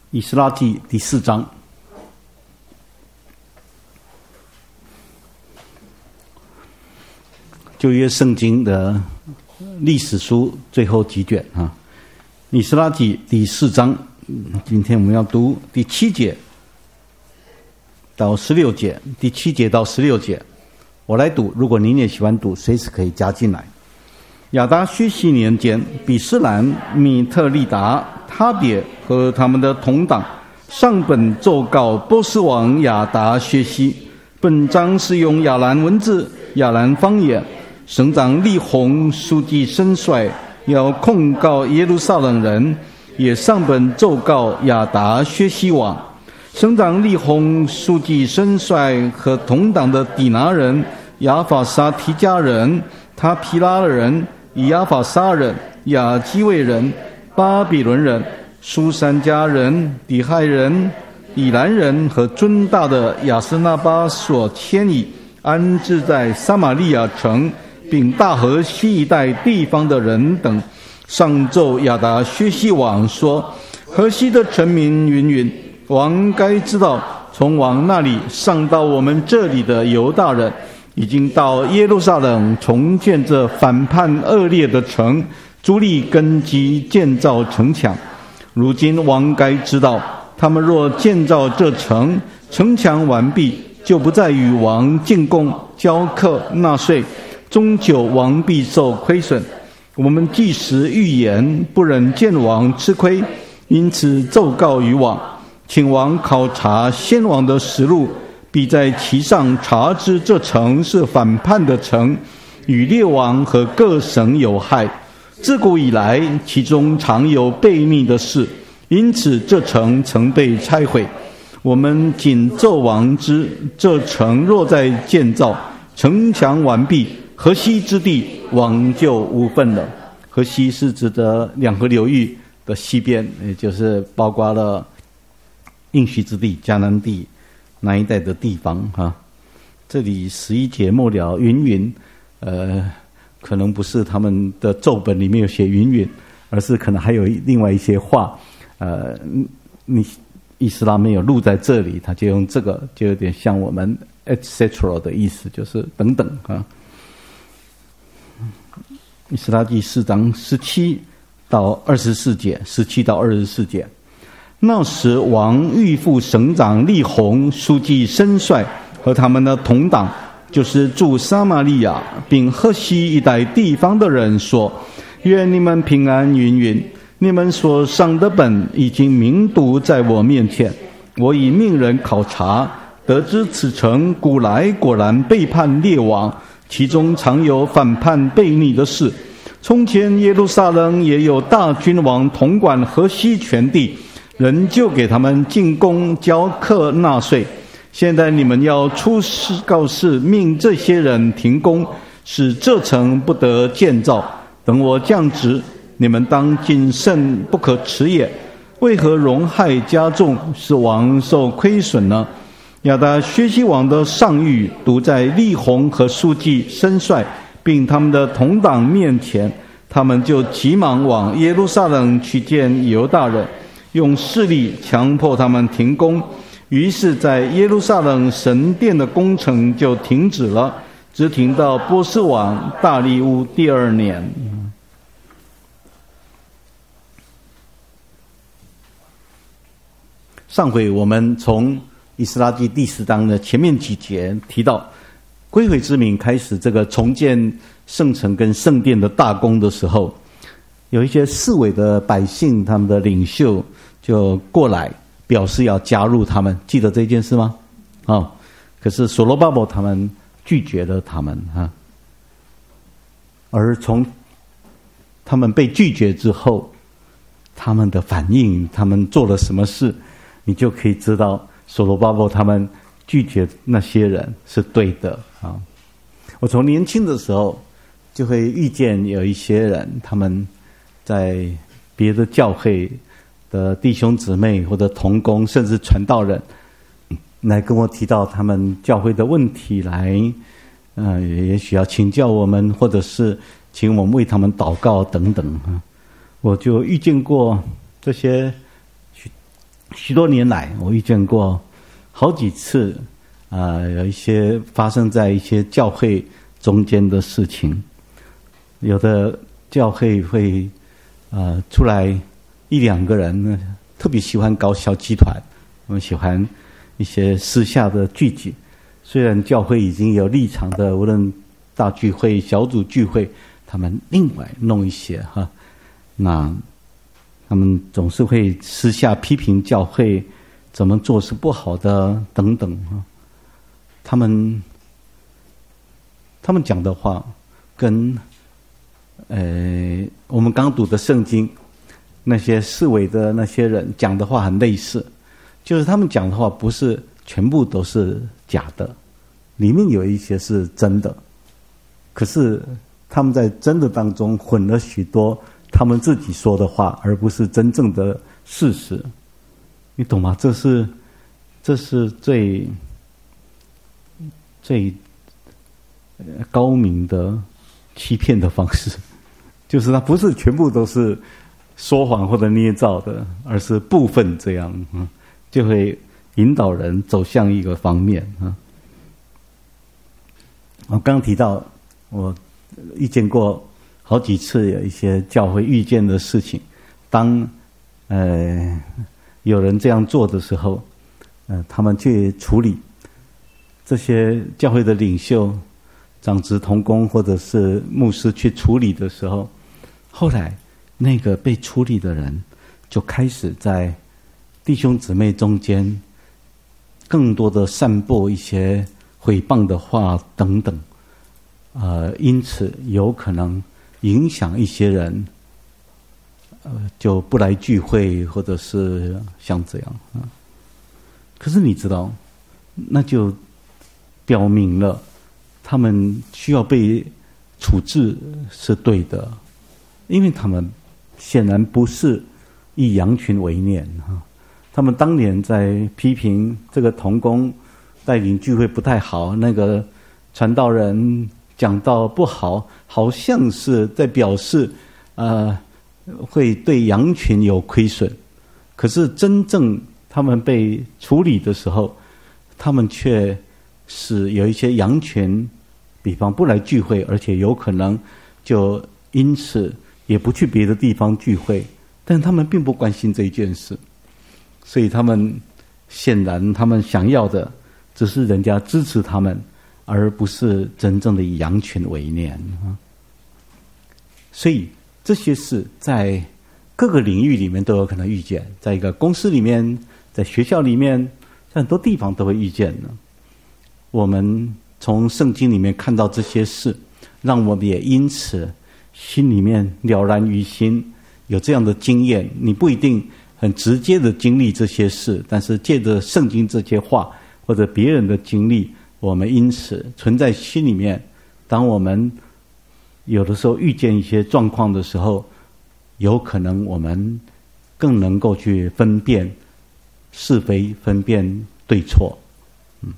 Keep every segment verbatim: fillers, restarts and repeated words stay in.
以斯拉记第四章，旧约圣经的历史书最后几卷啊。以斯拉记第四章，今天我们要读第七节到十六节，第七节到十六节，我来读。如果您也喜欢读，随时可以加进来。亚达薛西年间，比斯兰、米特利达、他别和他们的同党上本奏告波斯王亚达薛西。本章是用亚兰文字、亚兰方言。省长利宏书记申帅要控告耶路撒冷人，也上本奏告亚达薛西王。省长利宏书记申帅和同党的底拿人、亚法沙提加人、他皮拉人、以亚法沙人、亚基卫人、巴比伦人、苏珊加人、底亥人、以兰人和尊大的亚斯那巴所迁移安置在撒玛利亚城并大河西一带地方的人等，上奏亚达薛西王说：河西的臣民云云，王该知道，从王那里上到我们这里的犹大人，已经到耶路撒冷重建这反叛恶劣的城，筑立根基，建造城墙。如今王该知道，他们若建造这城，城墙完毕，就不再与王进贡、交课、纳税，终究王必受亏损。我们既时预言，不忍见王吃亏，因此奏告于王，请王考察先王的实录，必在其上查知这城是反叛的城，与列王和各省有害。自古以来，其中常有悖逆的事，因此这城曾被拆毁。我们仅奏王之，这城若在建造，城墙完毕，河西之地王就无份了。河西是指的两河流域的西边，也就是包括了应许之地、迦南地那一带的地方哈。这里十一节末了云云，呃，可能不是他们的奏本里面有写云云，而是可能还有另外一些话，呃，你以斯拉没有录在这里，他就用这个，就有点像我们 et cetera 的意思，就是等等啊。以斯拉记四章十七到二十四节，十七到二十四节。那时王谕咐省长利宏、书记申帅和他们的同党，就是住撒玛利亚并河西一带地方的人说：愿你们平安云云。你们所上的本已经明读在我面前，我已命人考察，得知此城古来果然背叛列王，其中常有反叛悖逆的事。从前耶路撒冷也有大君王统管河西全地，人就给他们进贡、交课、纳税。现在你们要出示告示，命这些人停工，使这城不得建造。等我降职，你们当谨慎，不可迟也。为何荣害加重，使王受亏损呢？亚达薛西王的上谕读在利宏和书记申帅并他们的同党面前，他们就急忙往耶路撒冷去见犹大人，用势力强迫他们停工。于是在耶路撒冷神殿的工程就停止了，直停到波斯王大利乌第二年。上回我们从以斯拉记第十章的前面几节提到，归回之民开始这个重建圣城跟圣殿的大工的时候，有一些四围的百姓，他们的领袖就过来表示要加入他们，记得这件事吗？哦，可是所罗巴伯他们拒绝了他们哈。而从他们被拒绝之后，他们的反应，他们做了什么事，你就可以知道所罗巴伯他们拒绝那些人是对的啊。我从年轻的时候就会遇见有一些人，他们在别的教会的弟兄姊妹或者同工甚至传道人来跟我提到他们教会的问题来，呃，也许要请教我们，或者是请我们为他们祷告等等啊。我就遇见过这些许多年来，我遇见过好几次，啊、呃，有一些发生在一些教会中间的事情。有的教会会，呃，出来一两个人，特别喜欢搞小集团，我们喜欢一些私下的聚集。虽然教会已经有立场的，无论大聚会、小组聚会，他们另外弄一些哈，那他们总是会私下批评教会怎么做是不好的等等哈。他们他们讲的话跟呃我们刚读的圣经那些视为的那些人讲的话很类似，就是他们讲的话不是全部都是假的，里面有一些是真的，可是他们在真的当中混了许多他们自己说的话，而不是真正的事实。你懂吗？这是这是最最高明的欺骗的方式，就是它不是全部都是说谎或者捏造的，而是部分这样，嗯，就会引导人走向一个方面啊。我刚刚提到，我遇见过好几次有一些教会遇见的事情，当呃有人这样做的时候，呃，他们去处理这些教会的领袖、长职同工或者是牧师去处理的时候，后来那个被处理的人就开始在弟兄姊妹中间更多的散播一些毁谤的话等等，呃，因此有可能影响一些人，呃，就不来聚会，或者是像这样啊。可是你知道，那就表明了他们需要被处置是对的，因为他们显然不是以羊群为念哈。他们当年在批评这个同工带领聚会不太好，那个传道人讲道不好，好像是在表示呃会对羊群有亏损。可是真正他们被处理的时候，他们却使有一些羊群比方不来聚会，而且有可能就因此也不去别的地方聚会，但他们并不关心这一件事。所以他们显然他们想要的只是人家支持他们，而不是真正的以羊群为念。所以这些事在各个领域里面都有可能遇见，在一个公司里面，在学校里面，在很多地方都会遇见的。我们从圣经里面看到这些事，让我们也因此心里面了然于心，有这样的经验。你不一定很直接的经历这些事，但是借着圣经这些话或者别人的经历，我们因此存在心里面。当我们有的时候遇见一些状况的时候，有可能我们更能够去分辨是非，分辨对错。嗯，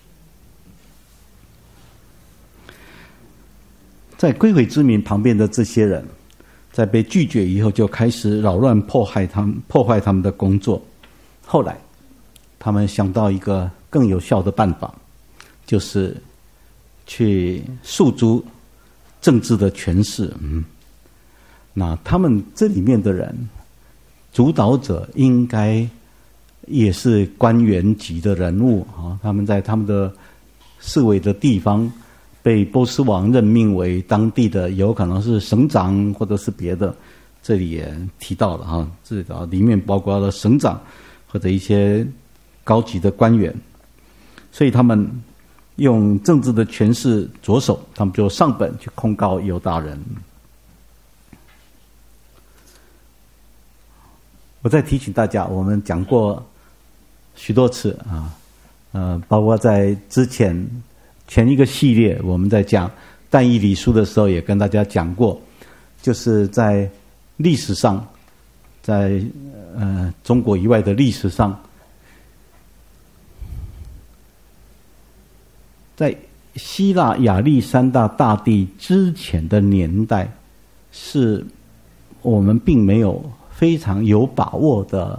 在归回之民旁边的这些人，在被拒绝以后，就开始扰乱迫害他们，破坏他们的工作。后来，他们想到一个更有效的办法，就是去诉诸政治的权势。嗯，那他们这里面的人，主导者应该也是官员级的人物啊。他们在他们的视为的地方，被波斯王任命为当地的，有可能是省长或者是别的，这里也提到了哈，这里面包括了省长或者一些高级的官员，所以他们用政治的权势着手，他们就上本去控告犹大人。我再提醒大家，我们讲过许多次啊，呃，包括在之前前一个系列我们在讲但以理书的时候，也跟大家讲过，就是在历史上，在呃中国以外的历史上，在希腊亚历山大大帝之前的年代，是我们并没有非常有把握的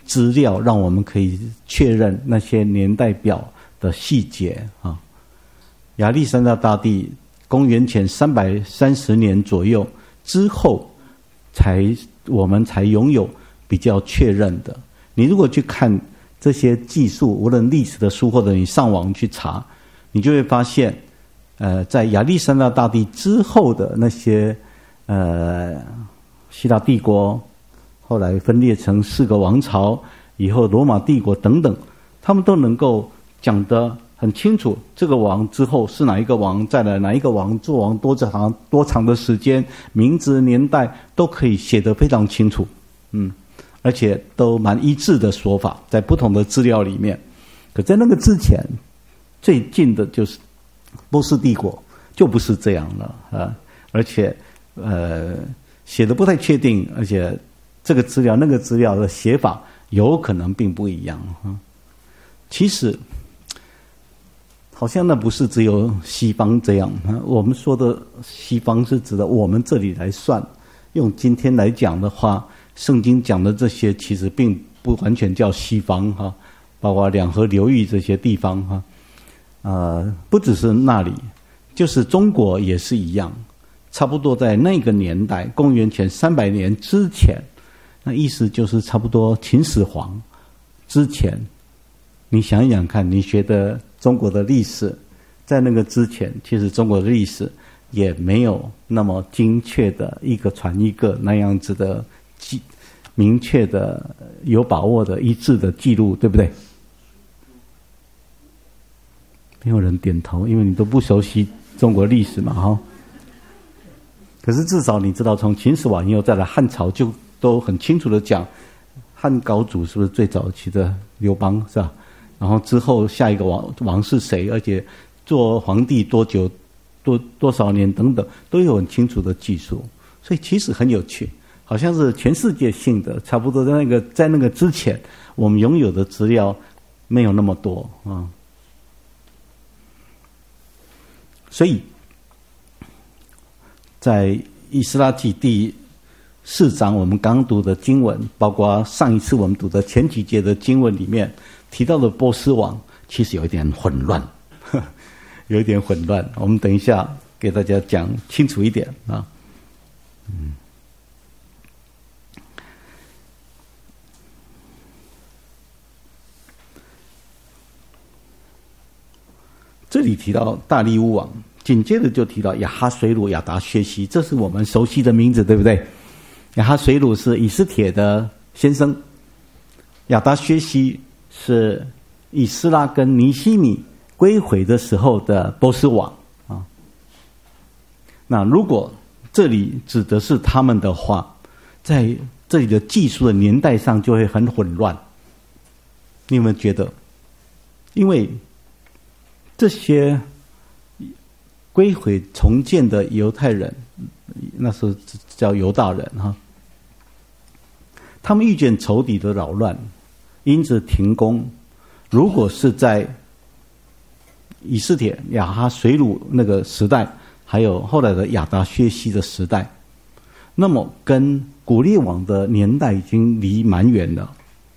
资料，让我们可以确认那些年代表的细节啊。亚历山大大帝公元前三百三十年左右之后，才我们才拥有比较确认的。你如果去看这些技术，无论历史的书或者你上网去查，你就会发现，呃，在亚历山大大帝之后的那些呃希腊帝国，后来分裂成四个王朝，以后罗马帝国等等，他们都能够讲得很清楚，这个王之后是哪一个王，再来哪一个王做王多长多长的时间，名字年代都可以写得非常清楚，嗯。而且都蛮一致的说法，在不同的资料里面。可在那个之前，最近的就是波斯帝国，就不是这样了啊！而且呃，写的不太确定，而且这个资料、那个资料的写法有可能并不一样啊。其实，好像那不是只有西方这样啊。我们说的西方是指的我们这里来算，用今天来讲的话。圣经讲的这些其实并不完全叫西方哈，包括两河流域这些地方哈，呃，不只是那里，就是中国也是一样，差不多在那个年代，公元前三百年之前，那意思就是差不多秦始皇之前。你想一想看，你学的中国的历史，在那个之前，其实中国的历史也没有那么精确的一个传一个那样子的。明确的、有把握的、一致的记录，对不对？没有人点头，因为你都不熟悉中国历史嘛，哈。可是至少你知道，从秦始皇以后再来汉朝，就都很清楚的讲，汉高祖是不是最早期的刘邦，是吧？然后之后下一个王王是谁，而且做皇帝多久、多多少年等等，都有很清楚的记述，所以其实很有趣。好像是全世界性的，差不多在那个在那个之前，我们拥有的资料没有那么多啊。所以，在以斯拉记第四章，我们刚读的经文，包括上一次我们读的前几节的经文里面提到的波斯王，其实有一点混乱，呵呵有一点混乱。我们等一下给大家讲清楚一点啊。嗯。这里提到大利乌王，紧接着就提到亚哈水鲁、亚达薛西，这是我们熟悉的名字，对不对？亚哈水鲁是以斯帖的先生，亚达薛西是以斯拉跟尼希米归回的时候的波斯王啊。那如果这里指的是他们的话，在这里的记述的年代上就会很混乱。你有没有觉得？因为这些归回重建的犹太人，那时候叫犹大人哈，他们遇见仇敌的扰乱，因此停工。如果是在以斯帖、亚哈水鲁那个时代，还有后来的亚达薛西的时代，那么跟古列王的年代已经离蛮远了。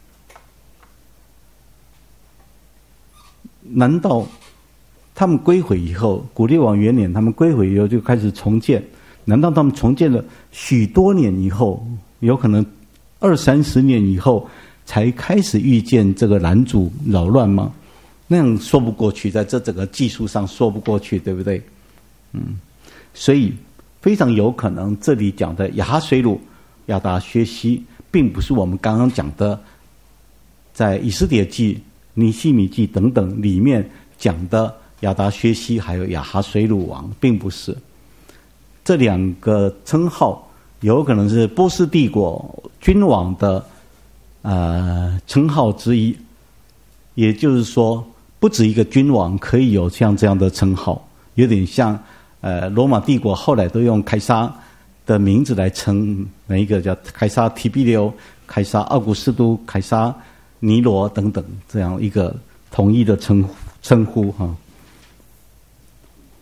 难道他们归回以后，古列王元年他们归回以后就开始重建？难道他们重建了许多年以后，有可能二三十年以后才开始遇见这个拦阻扰乱吗？那样说不过去，在这整个技术上说不过去，对不对？嗯，所以非常有可能这里讲的亚哈水鲁、亚达薛西，并不是我们刚刚讲的在以斯帖记、尼希米记等等里面讲的亚达薛西还有亚哈水鲁王，并不是。这两个称号有可能是波斯帝国君王的呃称号之一，也就是说，不止一个君王可以有像这样的称号，有点像呃罗马帝国后来都用凯撒的名字来称每一个，叫凯撒提比留、凯撒奥古斯都、凯撒尼罗等等，这样一个统一的称称呼哈。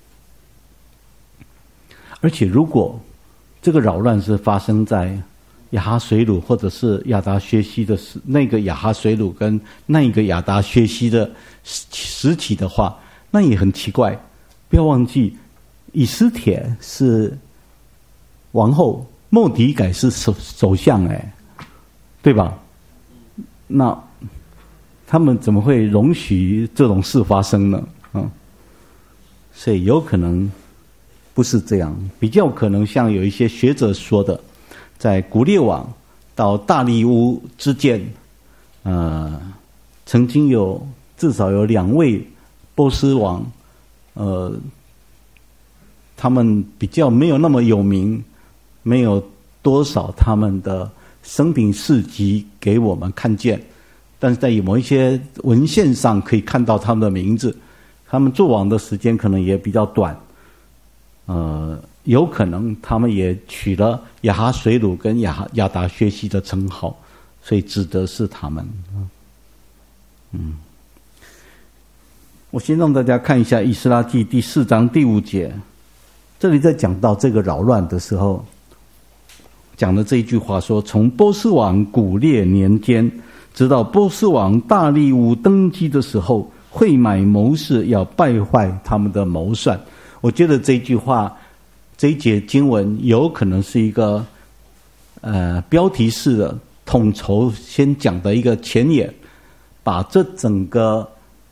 而且，如果这个扰乱是发生在亚哈水鲁或者是亚达薛西的那个亚哈水鲁跟那一个亚达薛西的实体的话，那也很奇怪。不要忘记，以斯帖是王后，末底改是首首相，哎，对吧？那他们怎么会容许这种事发生呢？啊，所以有可能不是这样，比较可能像有一些学者说的，在古列王到大利乌之间，呃，曾经有至少有两位波斯王，呃，他们比较没有那么有名，没有多少他们的生平事迹给我们看见，但是在某一些文献上可以看到他们的名字。他们做王的时间可能也比较短，呃，有可能他们也取了亚哈水鲁跟亚亚达薛西的称号，所以指的是他们。嗯，我先让大家看一下《以斯拉记》第四章第五节，这里在讲到这个扰乱的时候，讲的这一句话说：从波斯王古列年间，直到波斯王大利乌登基的时候，会买谋士要败坏他们的谋算。我觉得这句话，这一节经文有可能是一个呃标题式的统筹先讲的一个前言，把这整个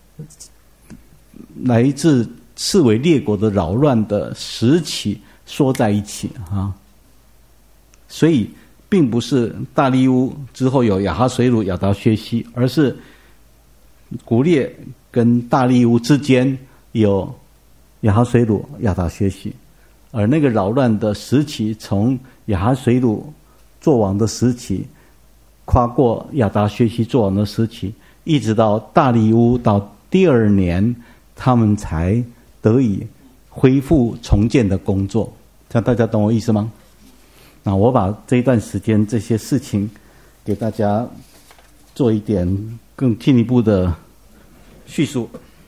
来自四围列国的扰乱的时期说在一起啊。所以并不是大利乌之后有亚哈水鲁、亚达薛西，而是古列跟大利乌之间有亚哈水鲁、亚达薛西，而那个扰乱的时期，从亚哈水鲁做王的时期，跨过亚达薛西做王的时期，一直到大利乌到第二年，他们才得以恢复重建的工作。这样大家懂我意思吗？那我把这一段时间这些事情给大家做一点更进一步的叙述。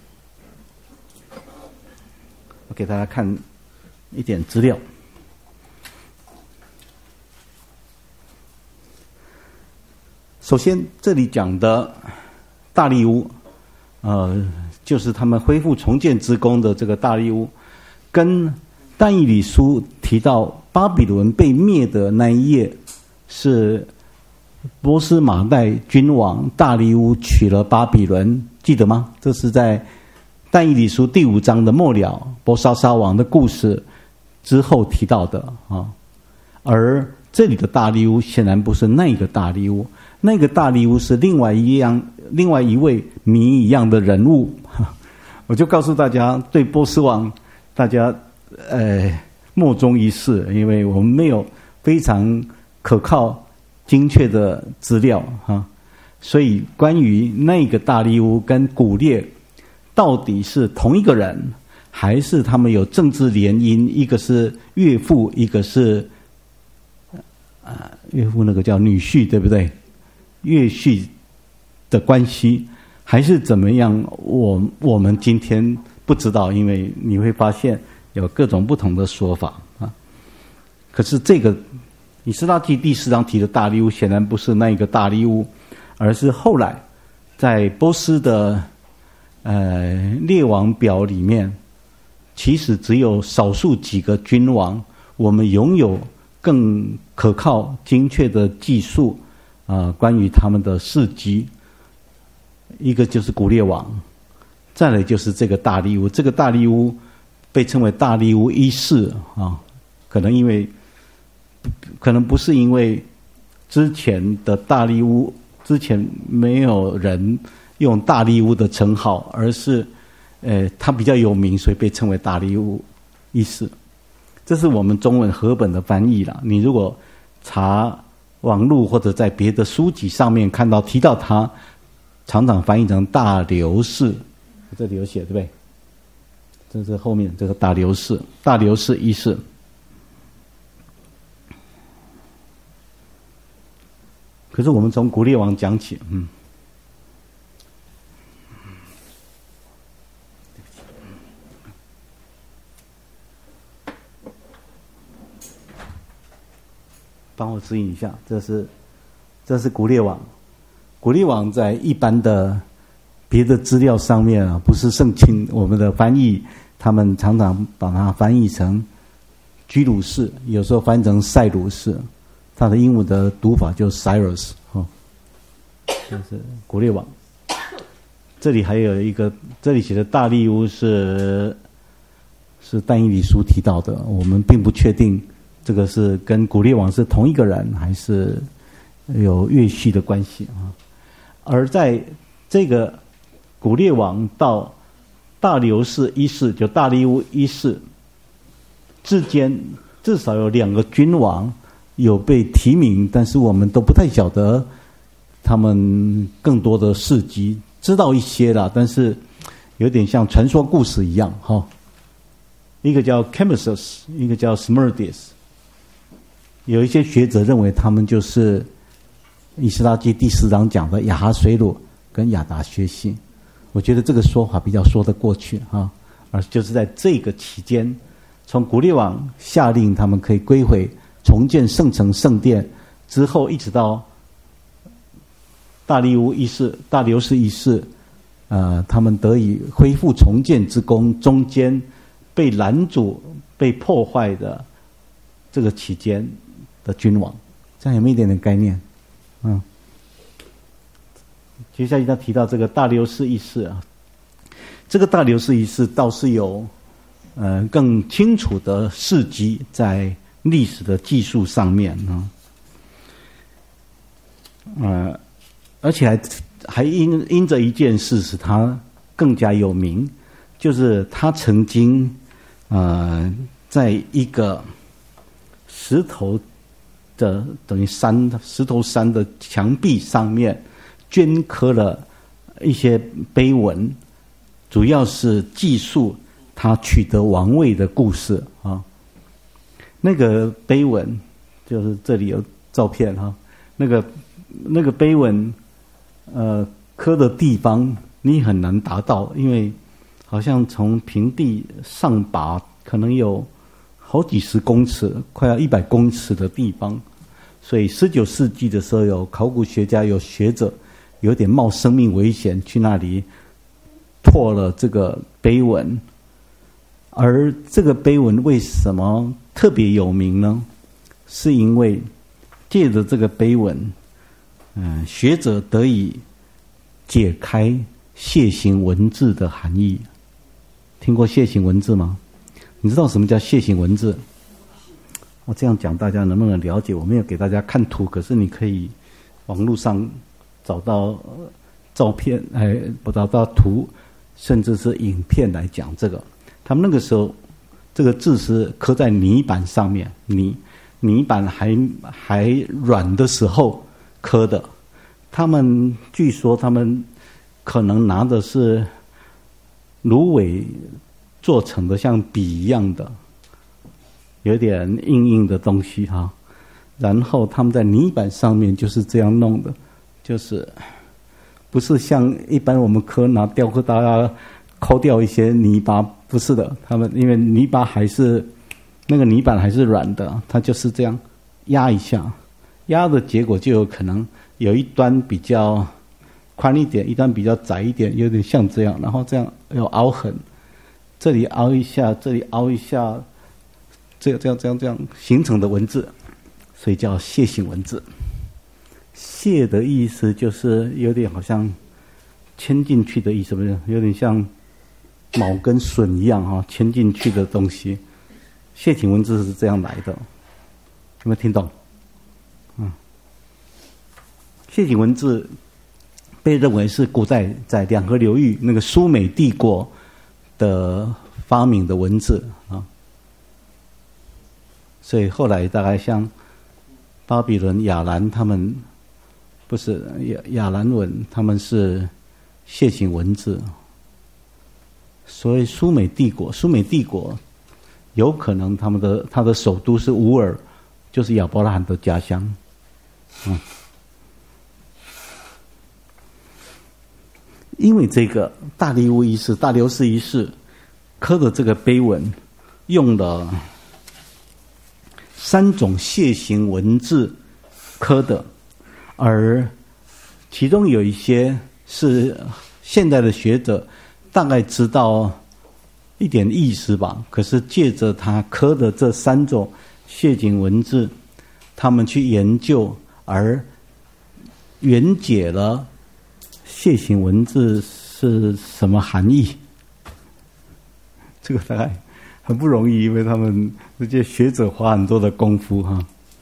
我给大家看一点资料。首先，这里讲的大利乌，呃，就是他们恢复重建之功的这个大利乌，跟但以理书提到巴比伦被灭的那一页，是波斯马代君王大利乌取了巴比伦，记得吗？这是在但以理书第五章的末了，波沙沙王的故事之后提到的啊。而这里的大利乌显然不是那个大利乌，那个大利乌是另外一样、另外一位谜一样的人物。我就告诉大家，对波斯王，大家呃莫衷一是，因为我们没有非常可靠、精确的资料哈。所以关于那个大利乌跟古列到底是同一个人，还是他们有政治联姻？一个是岳父，一个是啊岳父那个叫女婿，对不对？岳婿的关系还是怎么样？我我们今天不知道，因为你会发现有各种不同的说法啊。可是这个以斯拉记第四章提的大利乌，显然不是那一个大利乌，而是后来在波斯的呃列王表里面，其实只有少数几个君王，我们拥有更可靠、精确的记述啊、呃，关于他们的事迹。一个就是古列王，再来就是这个大利乌。这个大利乌被称为大利乌一世啊，可能因为可能不是因为之前的大利乌之前没有人用大利乌的称号，而是呃他比较有名，所以被称为大利乌一世。这是我们中文和本的翻译啦。你如果查网络或者在别的书籍上面看到提到他，常常翻译成大流士，这里有写对不对？这是后面这个大流士，大流士一世。可是我们从古列王讲起，嗯， 帮我指引一下，这是这是古列王。古列王在一般的别的资料上面啊，不是圣经我们的翻译，他们常常把它翻译成居鲁士，有时候翻译成塞鲁士，它的英文的读法就是 Cyrus 哦，就是古列王。这里还有一个，这里写的大利乌是是但以理书提到的，我们并不确定这个是跟古列王是同一个人，还是有越续的关系啊。而在这个古列王到大流士一世，就大利乌一世之间，至少有两个君王有被提名，但是我们都不太晓得他们更多的事迹，知道一些啦，但是有点像传说故事一样哈。一个叫 Cambyses， 一个叫 Smerdis。有一些学者认为他们就是以斯拉记第十章讲的亚哈水鲁跟亚达薛西。我觉得这个说法比较说得过去哈，而就是在这个期间，从古列王下令他们可以归回重建圣城圣殿之后，一直到大利乌一世、大流士一世，呃，他们得以恢复重建之功，中间被拦阻、被破坏的这个期间的君王，这样有没有一点点概念？嗯，接下来他提到这个大流士一世啊，这个大流士一世倒是有呃更清楚的事迹在历史的记述上面啊，呃，而且还还因因着一件事使他更加有名，就是他曾经呃在一个石头的等于山石头山的墙壁上面镌刻了一些碑文，主要是记述他取得王位的故事啊。那个碑文就是这里有照片哈，那个那个碑文呃刻的地方你很难达到，因为好像从平地上拔可能有好几十公尺，快要一百公尺的地方，所以十九世纪的时候，有考古学家、有学者，有点冒生命危险去那里拓了这个碑文。而这个碑文为什么特别有名呢？是因为借着这个碑文，嗯、呃，学者得以解开楔形文字的含义。听过楔形文字吗？你知道什么叫楔形文字？我这样讲，大家能不能了解？我没有给大家看图，可是你可以网络上找到照片，哎，不找到图，甚至是影片来讲这个。他们那个时候，这个字是刻在泥板上面，泥泥板还还软的时候刻的。他们据说他们可能拿的是芦苇做成的像笔一样的，有点硬硬的东西哈。然后他们在泥板上面就是这样弄的，就是不是像一般我们刻拿雕刻刀啊抠掉一些泥巴，不是的。他们因为泥巴还是那个泥板还是软的，它就是这样压一下，压的结果就有可能有一端比较宽一点，一端比较窄一点，有点像这样，然后这样有凹痕，这里凹一下，这里凹一下，这样这样这样这样形成的文字，所以叫楔形文字。楔的意思就是有点好像嵌进去的意思，不是？有点像卯跟榫一样哈，嵌进去的东西。楔形文字是这样来的，有没有听懂？嗯，楔形文字被认为是古代在两河流域那个苏美帝国的发明的文字啊，所以后来大概像巴比伦、亚兰他们不是亚亚兰文，他们是楔形文字。所以苏美帝国，苏美帝国有可能他们的他的首都是乌尔，就是亚伯拉罕的家乡。嗯，因为这个大利乌一世、大流士一世刻的这个碑文，用了三种楔形文字刻的，而其中有一些是现在的学者大概知道一点意思吧，可是借着他刻的这三种楔形文字，他们去研究而圆解了楔形文字是什么含义。这个大概很不容易，因为他们这些学者花很多的功夫哈。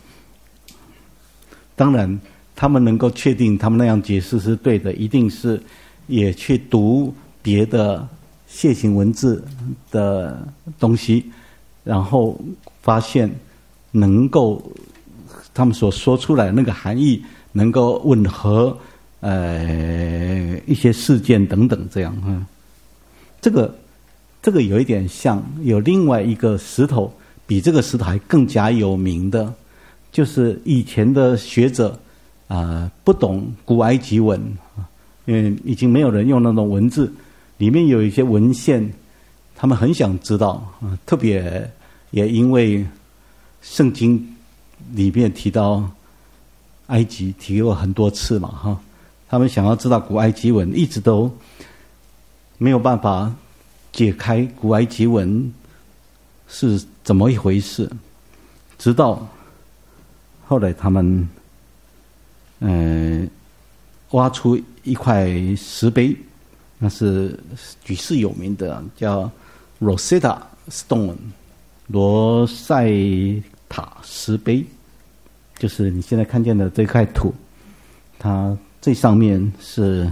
当然他们能够确定他们那样解释是对的，一定是也去读别的楔形文字的东西，然后发现能够他们所说出来的那个含义能够吻合呃一些事件等等这样哈。这个这个有一点像有另外一个石头比这个石头还更加有名的，就是以前的学者啊、呃、不懂古埃及文，因为已经没有人用那种文字，里面有一些文献他们很想知道啊，特别也因为圣经里面提到埃及提过很多次嘛哈，他们想要知道古埃及文，一直都没有办法解开古埃及文是怎么一回事，直到后来他们呃挖出一块石碑，那是举世有名的，叫 Rosetta Stone 罗塞塔石碑，就是你现在看见的这块土，它最上面是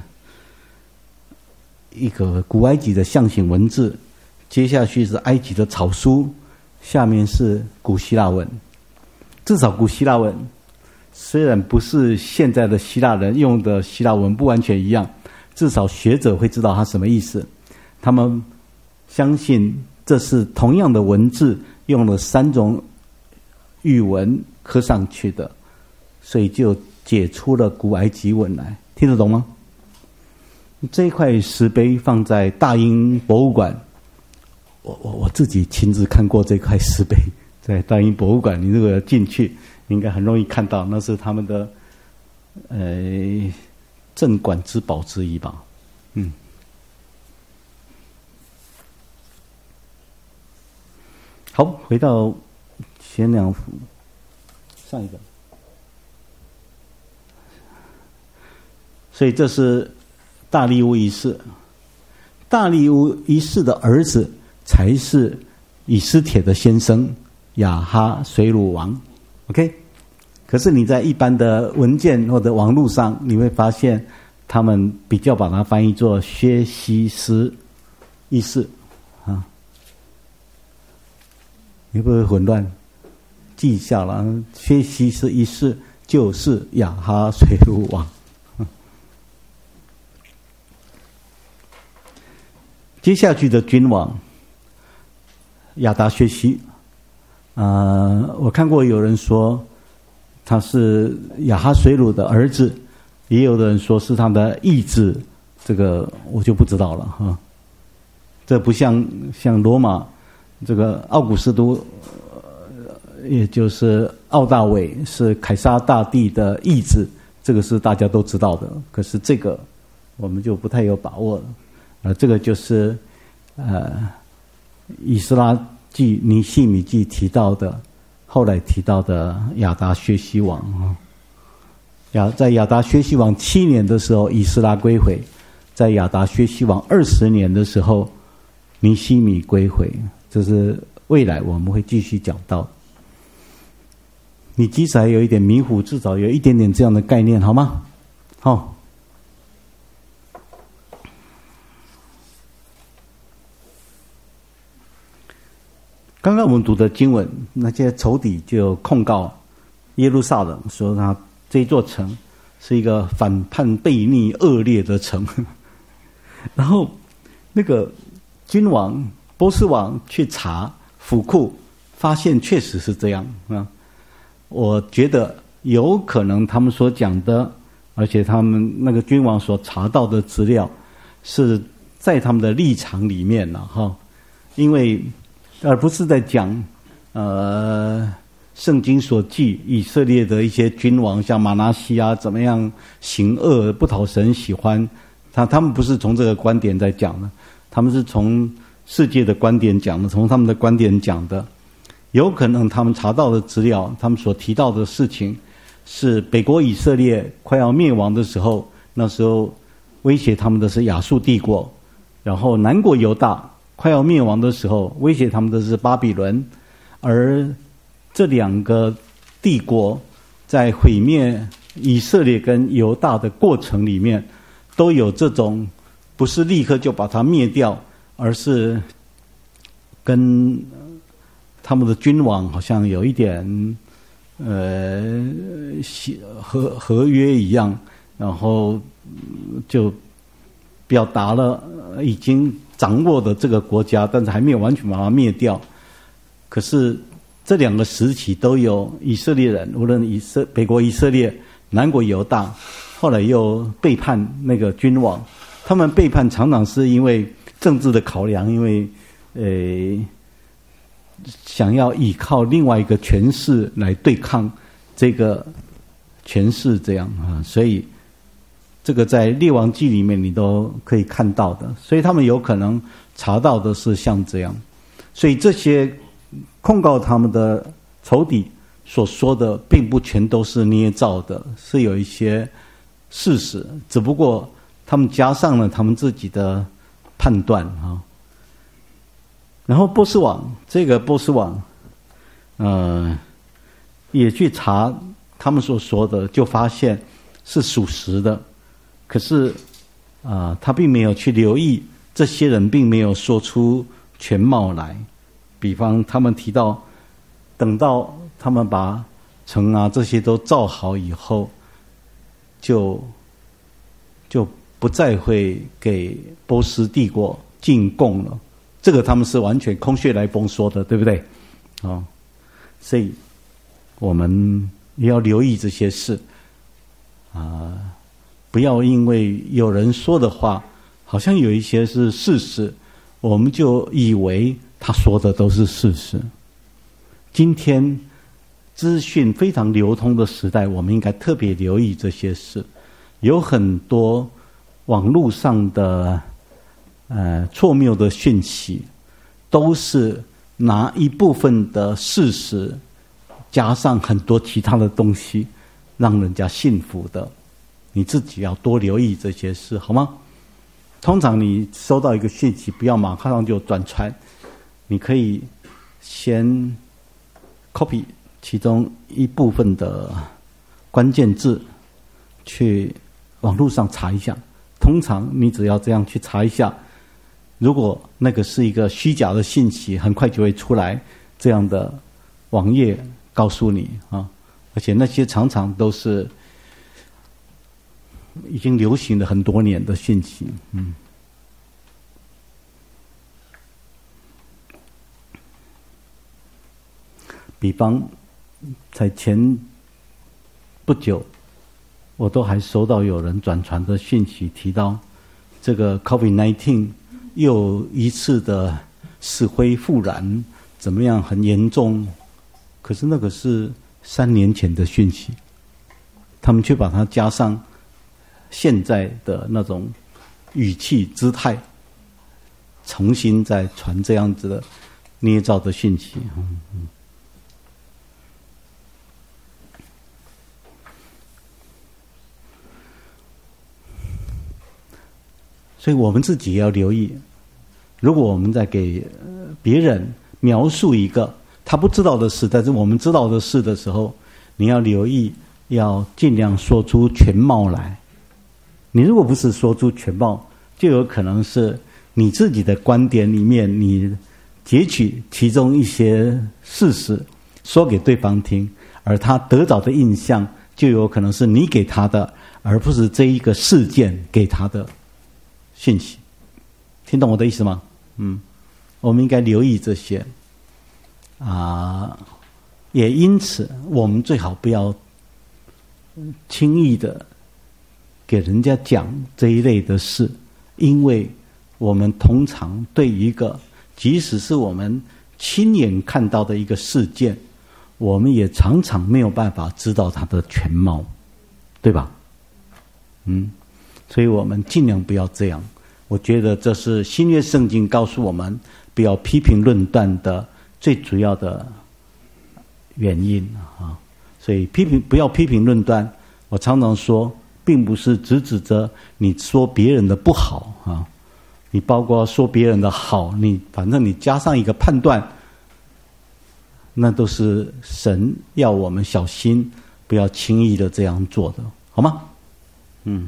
一个古埃及的象形文字，接下去是埃及的草书，下面是古希腊文。至少古希腊文虽然不是现在的希腊人用的希腊文不完全一样，至少学者会知道它什么意思。他们相信这是同样的文字用了三种语文刻上去的，所以就解出了古埃及文来。听得懂吗？这一块石碑放在大英博物馆，我我我自己亲自看过这块石碑，在大英博物馆，你如果进去，应该很容易看到，那是他们的呃镇馆之宝之一吧。嗯，好，回到贤良府上一个，所以这是大利乌一世，大利乌一世的儿子才是以斯帖的先生亚哈水鲁王 ，OK？ 可是你在一般的文件或者网络上，你会发现他们比较把它翻译作薛西斯一世啊，你会不会混乱？记一下了，薛西斯一世就是亚哈水鲁王。接下去的君王亚达薛西，呃，我看过有人说他是亚哈水鲁的儿子，也有的人说是他的义子，这个我就不知道了哈。这不像像罗马这个奥古斯都，也就是奥大维是凯撒大帝的义子，这个是大家都知道的。可是这个我们就不太有把握了。呃，这个就是呃，以斯拉记、尼希米记提到的，后来提到的亚达薛西王啊。亚在亚达薛西王七年的时候，以斯拉归回；在亚达薛西王二十年的时候，尼希米归回。这是未来我们会继续讲到。你即使还有一点迷糊，至少有一点点这样的概念，好吗？好。刚刚我们读的经文，那些仇敌就控告耶路撒冷，说他这座城是一个反叛悖逆恶劣的城。然后那个君王波斯王去查府库，发现确实是这样啊。我觉得有可能他们所讲的，而且他们那个君王所查到的资料，是在他们的立场里面了哈，因为而不是在讲呃圣经所记以色列的一些君王，像马拿西亚怎么样行恶不讨神喜欢，他他们不是从这个观点在讲的，他们是从世界的观点讲的，从他们的观点讲的。有可能他们查到的资料，他们所提到的事情，是北国以色列快要灭亡的时候，那时候威胁他们的是亚述帝国，然后南国犹大快要灭亡的时候，威胁他们的是巴比伦，而这两个帝国在毁灭以色列跟犹大的过程里面，都有这种不是立刻就把它灭掉，而是跟他们的君王好像有一点呃合合约一样，然后就表达了已经掌握的这个国家，但是还没有完全把它灭掉。可是这两个时期都有以色列人，无论以色北国以色列、南国犹大，后来又背叛那个君王。他们背叛常常是因为政治的考量，因为呃想要依靠另外一个权势来对抗这个权势，这样啊，所以这个在列王记里面你都可以看到的。所以他们有可能查到的是像这样，所以这些控告他们的仇敌所说的并不全都是捏造的，是有一些事实，只不过他们加上了他们自己的判断啊。然后波斯王，这个波斯王呃也去查他们所说的，就发现是属实的，可是啊、呃、他并没有去留意这些人并没有说出全貌来。比方他们提到，等到他们把城啊这些都造好以后，就就不再会给波斯帝国进贡了。这个他们是完全空穴来风说的，对不对？哦，所以我们也要留意这些事啊、呃，不要因为有人说的话，好像有一些是事实，我们就以为他说的都是事实。今天资讯非常流通的时代，我们应该特别留意这些事。有很多网络上的呃错谬的讯息，都是拿一部分的事实加上很多其他的东西，让人家信服的。你自己要多留意这些事，好吗？通常你收到一个讯息，不要马上就转传，你可以先 copy 其中一部分的关键字，去网络上查一下。通常你只要这样去查一下，如果那个是一个虚假的信息，很快就会出来这样的网页告诉你啊，而且那些常常都是已经流行了很多年的信息。嗯，比方在前不久，我都还收到有人转传的讯息，提到这个 COVID 十九 又一次的死灰复燃，怎么样很严重。可是那个是三年前的讯息，他们却把它加上现在的那种语气姿态，重新再传这样子的捏造的讯息。嗯嗯，所以我们自己也要留意，如果我们在给别人描述一个他不知道的事，但是我们知道的事的时候，你要留意，要尽量说出全貌来。你如果不是说出全貌，就有可能是你自己的观点里面，你截取其中一些事实说给对方听，而他得到的印象就有可能是你给他的，而不是这一个事件给他的信息。听懂我的意思吗？嗯，我们应该留意这些啊，也因此我们最好不要轻易的给人家讲这一类的事，因为我们通常对一个即使是我们亲眼看到的一个事件， 我们也常常没有办法知道它的全貌，对吧？嗯，所以我们尽量不要这样。我觉得这是新约圣经告诉我们不要批评论断的最主要的原因啊。所以批评不要批评论断，我常常说，并不是只指着你说别人的不好啊，你包括说别人的好，你反正你加上一个判断，那都是神要我们小心，不要轻易的这样做的，好吗？嗯。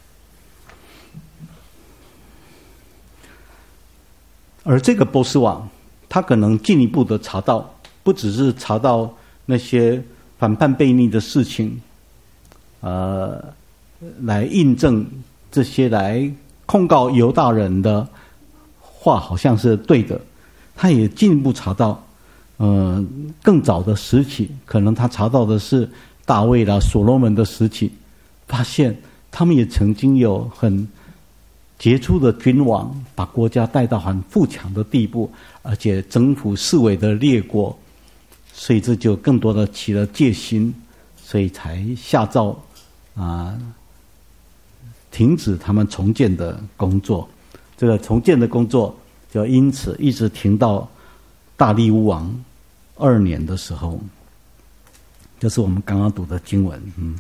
而这个波斯王，他可能进一步的查到，不只是查到那些反叛悖逆的事情，呃，来印证这些来控告犹大人的话好像是对的，他也进一步查到，呃，更早的时期，可能他查到的是大卫啦、所罗门的时期，发现他们也曾经有很杰出的君王，把国家带到很富强的地步，而且征服四围的列国，所以这就更多的起了戒心，所以才下诏啊、呃，停止他们重建的工作。这个重建的工作就因此一直停到大利乌王二年的时候，就是我们刚刚读的经文。嗯。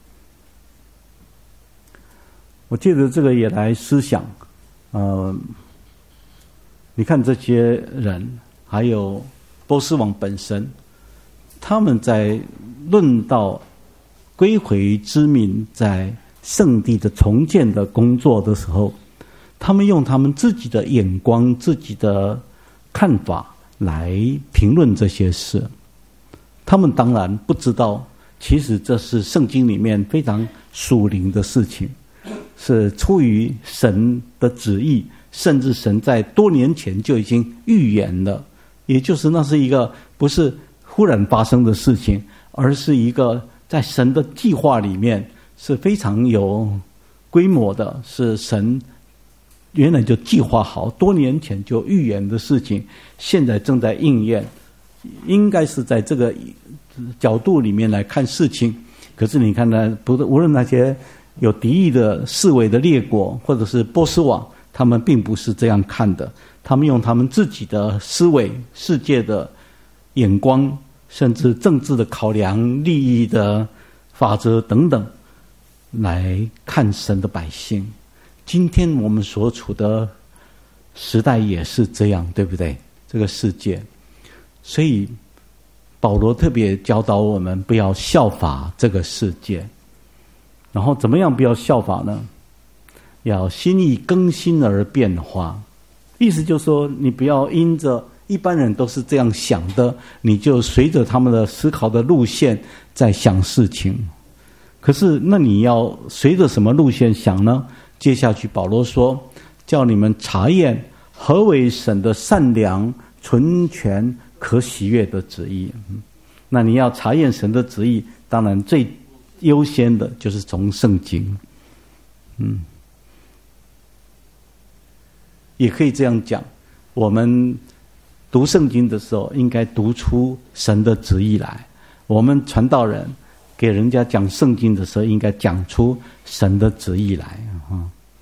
我借着这个也来思想，呃，你看这些人，还有波斯王本身，他们在论到归回之民在圣地的重建的工作的时候，他们用他们自己的眼光、自己的看法来评论这些事。他们当然不知道，其实这是圣经里面非常属灵的事情。是出于神的旨意，甚至神在多年前就已经预言了，也就是那是一个不是忽然发生的事情，而是一个在神的计划里面是非常有规模的，是神原来就计划好，多年前就预言的事情，现在正在应验。应该是在这个角度里面来看事情。可是你看呢，不是无论那些有敌意的四围的列国，或者是波斯王，他们并不是这样看的。他们用他们自己的思维、世界的眼光，甚至政治的考量、利益的法则等等，来看神的百姓。今天我们所处的时代也是这样，对不对？这个世界，所以保罗特别教导我们不要效法这个世界。然后怎么样不要效法呢？要心意更新而变化。意思就是说，你不要因着一般人都是这样想的，你就随着他们的思考的路线在想事情。可是那你要随着什么路线想呢？接下去保罗说，叫你们查验何为神的善良、纯全、可喜悦的旨意。那你要查验神的旨意，当然最优先的就是从圣经。嗯，也可以这样讲，我们读圣经的时候应该读出神的旨意来。我们传道人给人家讲圣经的时候，应该讲出神的旨意来啊。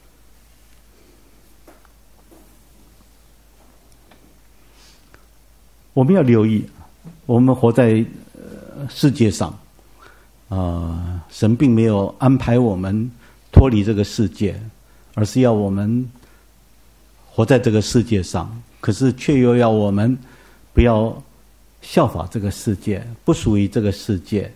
我们要留意，我们活在世界上，啊、呃，神并没有安排我们脱离这个世界，而是要我们活在这个世界上，可是却又要我们不要效法这个世界，不属于这个世界。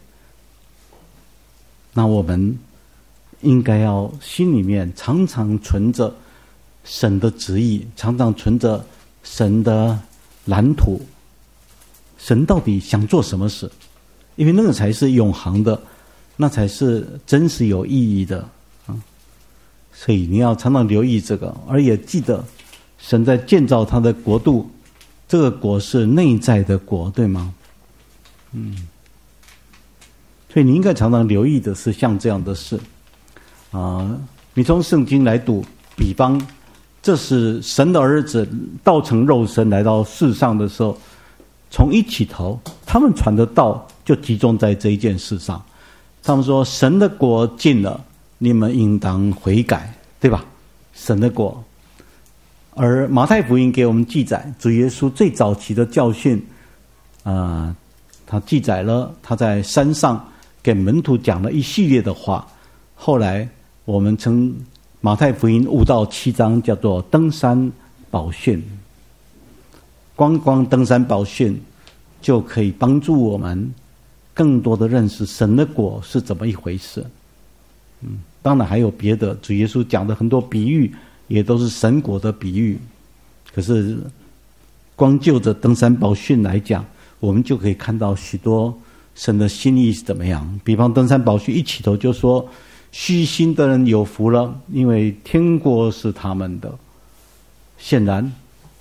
那我们应该要心里面常常存着神的旨意，常常存着神的蓝图。神到底想做什么事？因为那个才是永恒的，那才是真实有意义的啊！所以你要常常留意这个，而也记得神在建造他的国度，这个国是内在的国，对吗？嗯，所以你应该常常留意的是像这样的事啊！你从圣经来读，比方这是神的儿子道成肉身来到世上的时候，从一起头他们传的道就集中在这一件事上。他们说神的国近了，你们应当悔改，对吧？神的国。而马太福音给我们记载主耶稣最早期的教训，啊、呃，他记载了他在山上给门徒讲了一系列的话。后来我们称马太福音五到七章叫做登山宝训。光光登山宝训就可以帮助我们更多的认识神的国是怎么一回事。嗯，当然还有别的，主耶稣讲的很多比喻也都是神国的比喻。可是光就着登山宝训来讲，我们就可以看到许多神的心意是怎么样。比方登山宝训一起头就说，虚心的人有福了，因为天国是他们的。显然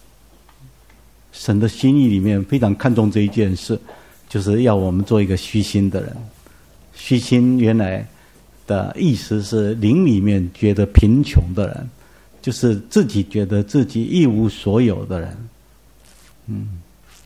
神的心意里面非常看重这一件事，就是要我们做一个虚心的人。虚心原来的意思是灵里面觉得贫穷的人，就是自己觉得自己一无所有的人。嗯，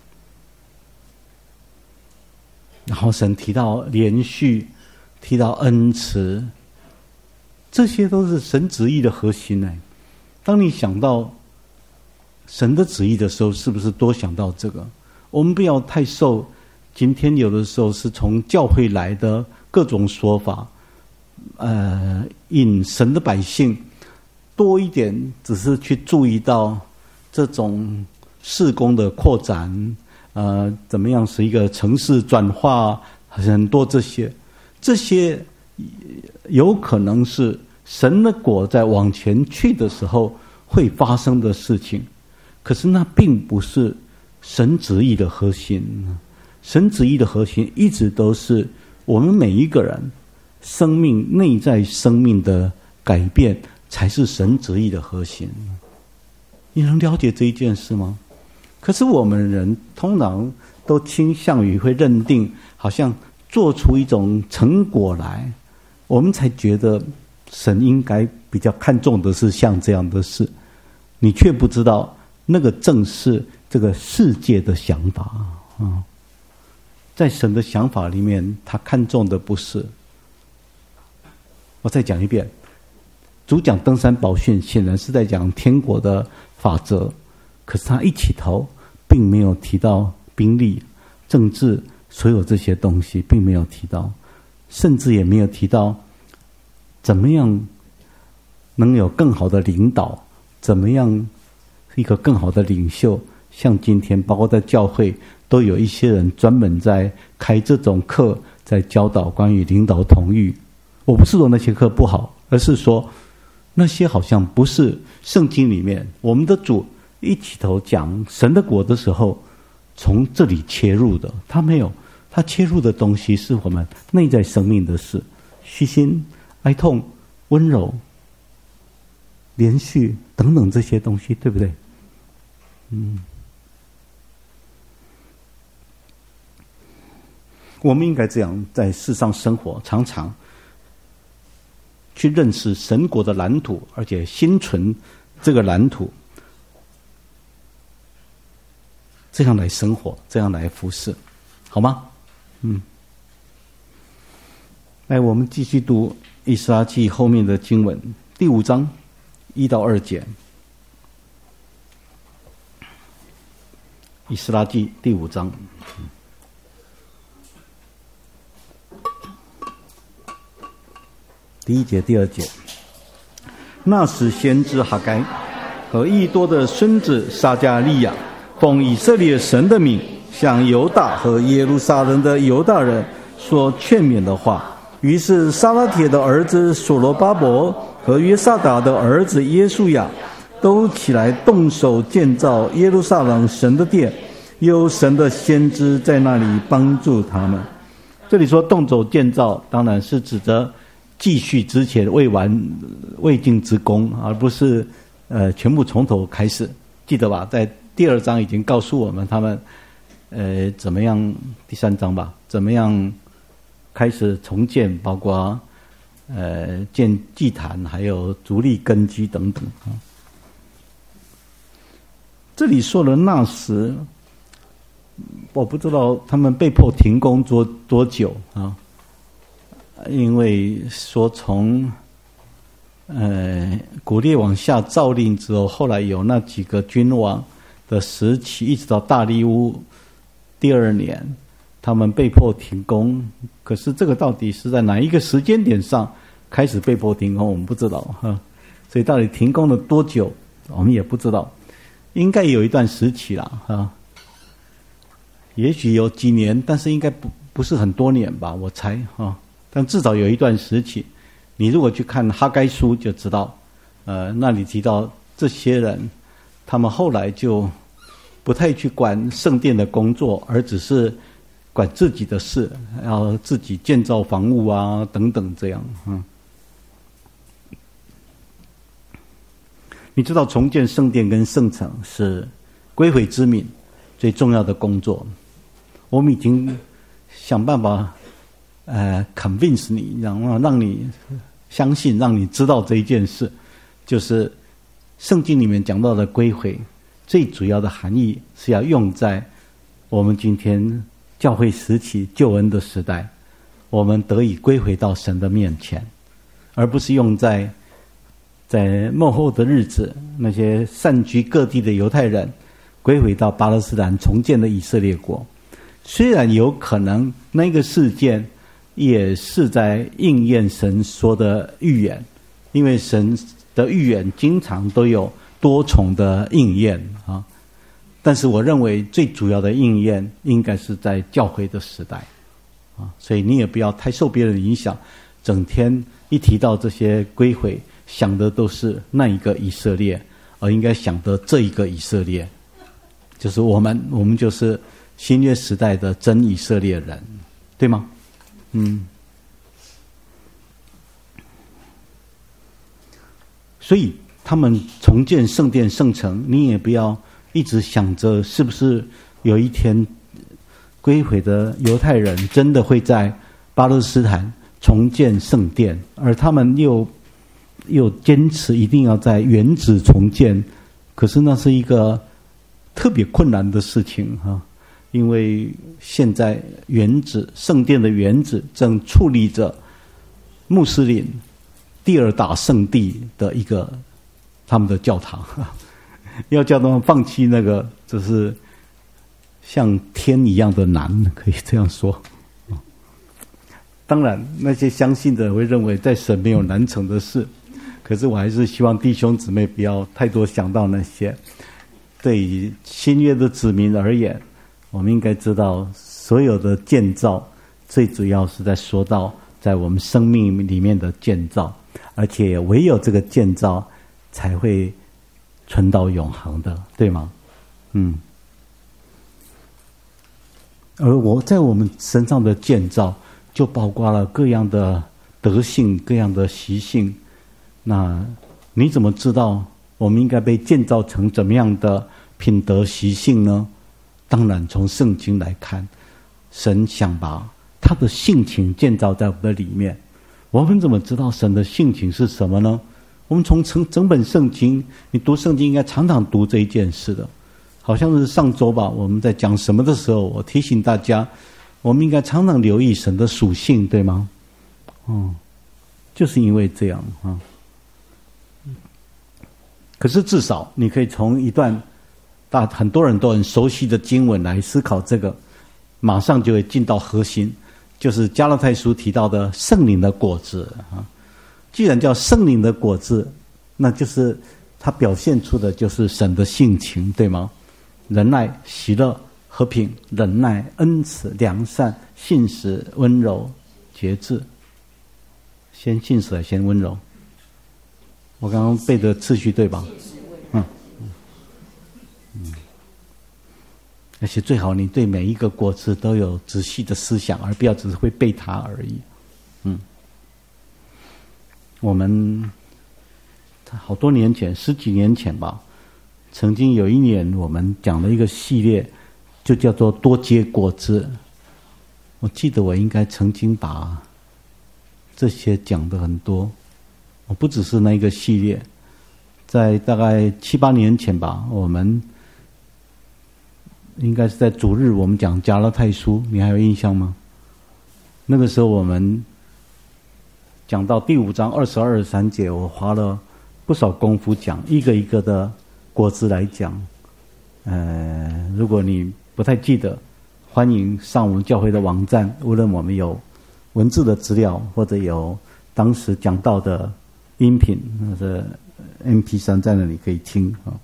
然后神提到连续，提到恩慈，这些都是神旨意的核心呢。当你想到神的旨意的时候，是不是多想到这个？我们不要太受今天有的时候是从教会来的各种说法，呃，引神的百姓多一点，只是去注意到这种事工的扩展，呃，怎么样使一个城市转化，很多这些，这些有可能是神的国在往前去的时候会发生的事情。可是那并不是神旨意的核心。神旨意的核心一直都是我们每一个人生命内在生命的改变，才是神旨意的核心。你能了解这一件事吗？可是我们人通常都倾向于会认定，好像做出一种成果来，我们才觉得神应该比较看重的是像这样的事。你却不知道那个正是这个世界的想法啊！在神的想法里面，他看重的不是。我再讲一遍，主讲登山宝训，显然是在讲天国的法则，可是他一起头并没有提到兵力、政治，所有这些东西并没有提到，甚至也没有提到怎么样能有更好的领导，怎么样一个更好的领袖。像今天包括在教会都有一些人专门在开这种课，在教导关于领导统御。我不是说那些课不好，而是说那些好像不是圣经里面我们的主一起头讲神的国的时候从这里切入的。他没有，他切入的东西是我们内在生命的事，虚心、哀痛、温柔、连续等等这些东西，对不对？嗯，我们应该这样在世上生活，常常去认识神国的蓝图，而且心存这个蓝图，这样来生活，这样来服侍，好吗？嗯。来，我们继续读以斯拉记后面的经文，第五章一到二节。以斯拉记第五章。第一节、第二节。那时先知哈该和益多的孙子撒迦利亚，奉以色列神的名，向犹大和耶路撒冷的犹大人说劝勉的话。于是撒拉铁的儿子所罗巴伯和约萨达的儿子耶稣亚都起来动手建造耶路撒冷神的殿，有神的先知在那里帮助他们。这里说动手建造，当然是指着继续之前未完未尽之功，而不是呃全部从头开始。记得吧？在第二章已经告诉我们他们呃怎么样，第三章吧，怎么样开始重建，包括呃建祭坛，还有筑立根基等等啊。这里说了那时， 我不知道他们被迫停工多多久啊？因为说从呃古列往下诏令之后，后来有那几个君王的时期，一直到大利乌第二年，他们被迫停工。可是这个到底是在哪一个时间点上开始被迫停工，我们不知道哈。所以到底停工了多久，我们也不知道。应该有一段时期啦哈。也许有几年，但是应该不不是很多年吧，我猜哈。但至少有一段时期，你如果去看哈该书就知道，呃，那里提到这些人，他们后来就不太去管圣殿的工作，而只是管自己的事，要自己建造房屋啊等等这样。嗯，你知道重建圣殿跟圣城是归回之民最重要的工作。我们已经想办法，呃 ，convince 你，让让你相信，让你知道这一件事，就是圣经里面讲到的归回，最主要的含义是要用在我们今天教会时期救恩的时代，我们得以归回到神的面前，而不是用在在末后的日子，那些散居各地的犹太人归回到巴勒斯坦重建的以色列国。虽然有可能那个事件也是在应验神说的预言，因为神的预言经常都有多重的应验啊。但是我认为最主要的应验应该是在教会的时代啊，所以你也不要太受别人的影响，整天一提到这些归回，想的都是那一个以色列，而应该想的这一个以色列，就是我们，我们就是新约时代的真以色列人，对吗？嗯。所以他们重建圣殿圣城，你也不要一直想着是不是有一天归回的犹太人真的会在巴勒斯坦重建圣殿，而他们又又坚持一定要在原址重建，可是那是一个特别困难的事情哈。因为现在原址圣殿的原址正矗立着穆斯林第二大圣地的一个他们的教堂，要叫他们放弃那个，就是像天一样的难，可以这样说。当然，那些相信的会认为在神没有难成的事，可是我还是希望弟兄姊妹不要太多想到那些。对于新约的子民而言，我们应该知道，所有的建造最主要是在说到在我们生命里面的建造，而且唯有这个建造才会存到永恒的，对吗？嗯。而我在我们身上的建造，就包括了各样的德性、各样的习性。那你怎么知道我们应该被建造成怎么样的品德习性呢？当然，从圣经来看，神想把他的性情建造在我们的里面。我们怎么知道神的性情是什么呢？我们从整整本圣经，你读圣经应该常常读这一件事的。好像是上周吧，我们在讲什么的时候，我提醒大家，我们应该常常留意神的属性，对吗？嗯，就是因为这样啊。可是至少你可以从一段大很多人都很熟悉的经文来思考这个，马上就会进到核心，就是加拉太书提到的圣灵的果子啊。既然叫圣灵的果子，那就是它表现出的就是神的性情，对吗？仁爱、喜乐、和平、忍耐、恩慈、良善、信实、温柔、节制。先信实还是先温柔？我刚刚背的次序对吧？嗯嗯。而且最好你对每一个果子都有仔细的思想，而不要只是会背它而已。嗯。我们好多年前，十几年前吧，曾经有一年我们讲了一个系列，就叫做多结果子。我记得我应该曾经把这些讲得很多，我不只是那一个系列，在大概七八年前吧，我们应该是在主日我们讲加拉太书，你还有印象吗？那个时候我们讲到第五章二十二、二十三节，我花了不少功夫讲一个一个的果子来讲。呃，如果你不太记得，欢迎上我们教会的网站，无论我们有文字的资料，或者有当时讲到的音频，或者 M P 三 在那里可以听啊。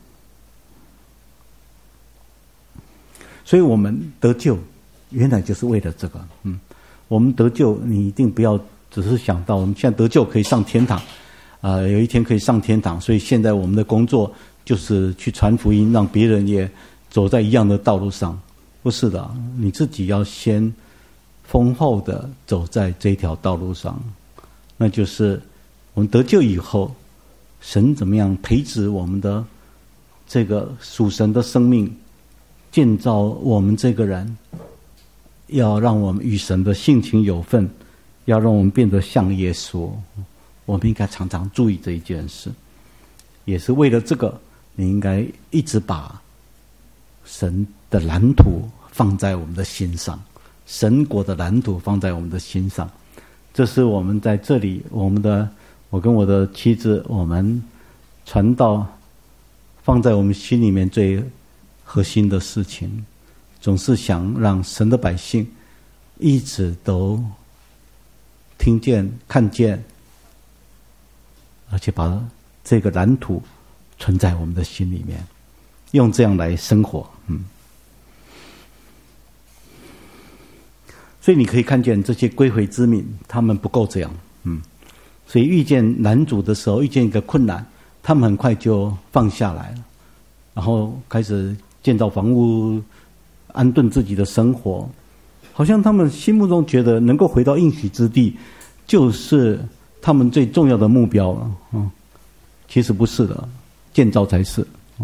所以我们得救，原来就是为了这个。嗯，我们得救，你一定不要只是想到我们现在得救可以上天堂，啊、呃，有一天可以上天堂，所以现在我们的工作就是去传福音，让别人也走在一样的道路上。不是的，你自己要先丰厚的走在这条道路上，那就是我们得救以后，神怎么样培植我们的这个属神的生命，建造我们这个人，要让我们与神的性情有份，要让我们变得像耶稣。我们应该常常注意这一件事，也是为了这个，你应该一直把神的蓝图放在我们的心上，神国的蓝图放在我们的心上。这是我们在这里，我们的我跟我的妻子，我们传道放在我们心里面最核心的事情，总是想让神的百姓一直都听见、看见，而且把这个蓝图存在我们的心里面，用这样来生活。嗯，所以你可以看见这些归回之民，他们不够这样。嗯，所以遇见难主的时候，遇见一个困难，他们很快就放下来了，然后开始建造房屋，安顿自己的生活，好像他们心目中觉得能够回到应许之地，就是他们最重要的目标了。嗯，其实不是的，建造才是。嗯，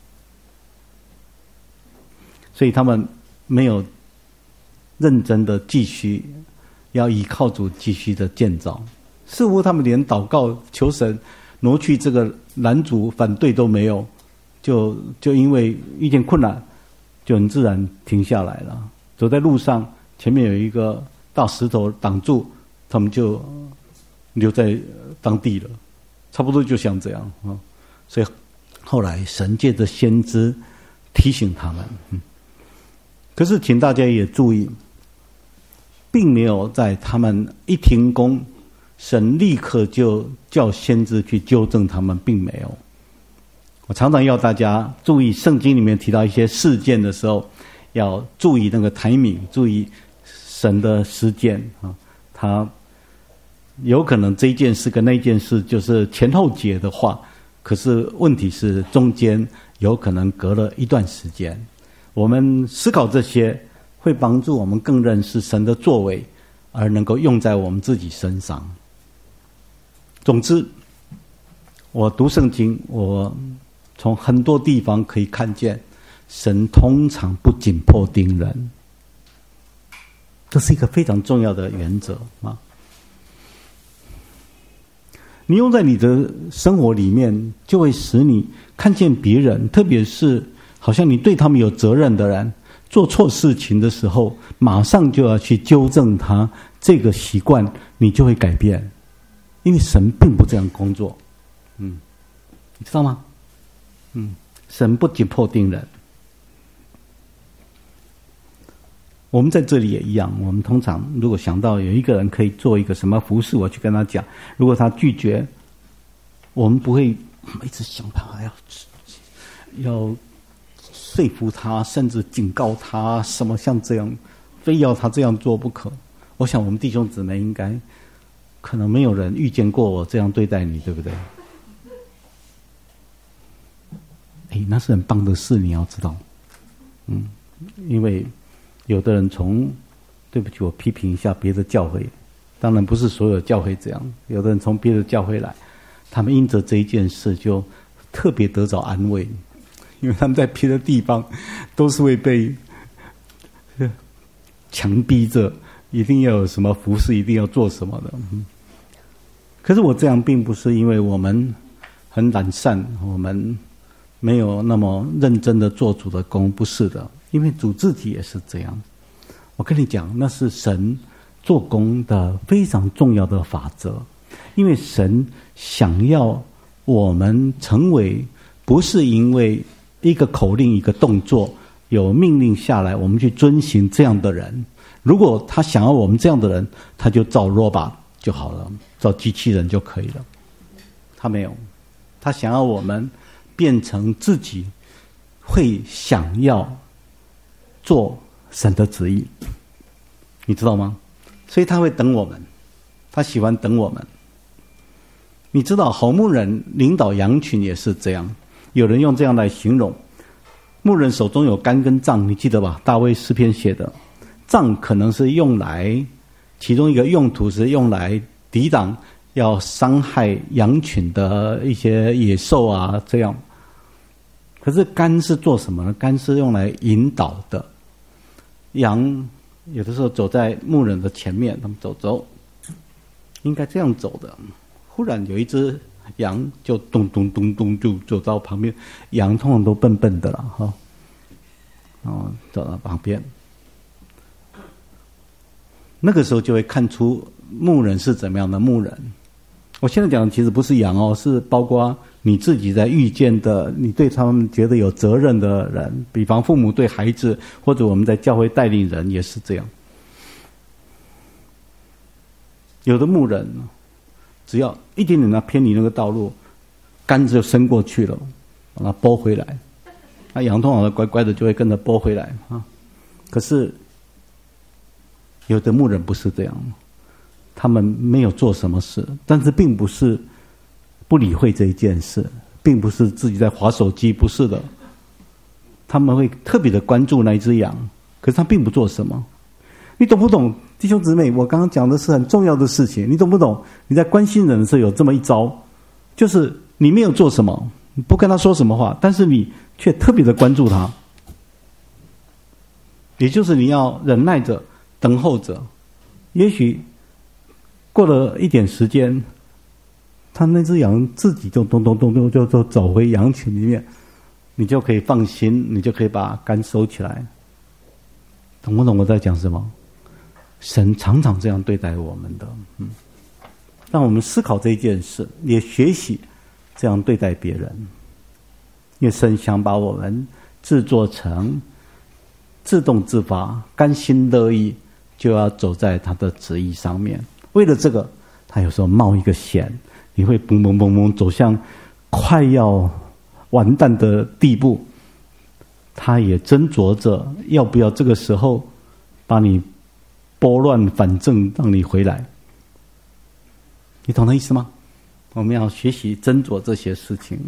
所以他们没有认真的继续要依靠主继续的建造，似乎他们连祷告求神挪去这个拦阻反对都没有，就就因为遇见困难，就很自然停下来了。走在路上，前面有一个大石头挡住，他们就留在当地了，差不多就像这样啊。所以后来神借着先知提醒他们。嗯，可是请大家也注意，并没有在他们一停工，神立刻就叫先知去纠正他们，并没有。我常常要大家注意，圣经里面提到一些事件的时候，要注意那个timing，注意神的时间啊。他有可能这一件事跟那件事就是前后节的话，可是问题是中间有可能隔了一段时间。我们思考这些，会帮助我们更认识神的作为，而能够用在我们自己身上。总之，我读圣经，我从很多地方可以看见，神通常不紧迫盯人，这是一个非常重要的原则啊。你用在你的生活里面，就会使你看见别人，特别是好像你对他们有责任的人，做错事情的时候，马上就要去纠正他，这个习惯你就会改变，因为神并不这样工作。嗯，你知道吗？嗯，神不紧迫盯人。我们在这里也一样，我们通常如果想到有一个人可以做一个什么服事，我去跟他讲，如果他拒绝，我们不会一直想办法要要说服他，甚至警告他什么像这样，非要他这样做不可。我想我们弟兄姊妹应该可能没有人遇见过我这样对待你，对不对？哎，那是很棒的事，你要知道。嗯，因为有的人从，对不起，我批评一下别的教会，当然不是所有教会这样，有的人从别的教会来，他们因着这一件事就特别得着安慰，因为他们在别的地方都是会被强逼着一定要有什么服事，一定要做什么的。可是我这样并不是因为我们很懒散，我们没有那么认真的做主的工，不是的，因为主自己也是这样。我跟你讲，那是神做工的非常重要的法则，因为神想要我们成为，不是因为一个口令一个动作有命令下来我们去遵行这样的人。如果他想要我们这样的人，他就造 robot 就好了，造机器人就可以了。他没有，他想要我们变成自己会想要做神的旨意，你知道吗？所以他会等我们，他喜欢等我们。你知道好牧人领导羊群也是这样，有人用这样来形容，牧人手中有竿跟杖，你记得吧？大卫诗篇写的，杖可能是用来，其中一个用途是用来抵挡要伤害羊群的一些野兽啊，这样。可是竿是做什么呢？竿是用来引导的。羊有的时候走在牧人的前面，他们走走，应该这样走的。忽然有一只羊就咚咚咚咚就走到旁边，羊通常都笨笨的了哈，哦，走到旁边，那个时候就会看出牧人是怎么样的牧人。我现在讲的其实不是羊哦，是包括你自己在遇见的，你对他们觉得有责任的人，比方父母对孩子，或者我们在教会带领人也是这样。有的牧人只要一点点的偏离那个道路，杆子就伸过去了，把它拨回来，那羊通常的乖乖的就会跟着拨回来啊。可是有的牧人不是这样，他们没有做什么事，但是并不是不理会这一件事，并不是自己在滑手机，不是的，他们会特别的关注那一只羊，可是他并不做什么。你懂不懂，弟兄姊妹？我刚刚讲的是很重要的事情，你懂不懂？你在关心人的时候有这么一招，就是你没有做什么，不跟他说什么话，但是你却特别的关注他，也就是你要忍耐着等候着，也许过了一点时间，他那只羊自己就咚咚咚咚就就走回羊群里面，你就可以放心，你就可以把竿收起来。懂不懂我在讲什么？神常常这样对待我们的，嗯，让我们思考这一件事，也学习这样对待别人。因为神想把我们制作成自动自发、甘心乐意，就要走在他的旨意上面。为了这个，他有时候冒一个险，你会嘣嘣嘣嘣走向快要完蛋的地步，他也斟酌着要不要这个时候把你拨乱反正，让你回来。你懂那意思吗？我们要学习斟酌这些事情。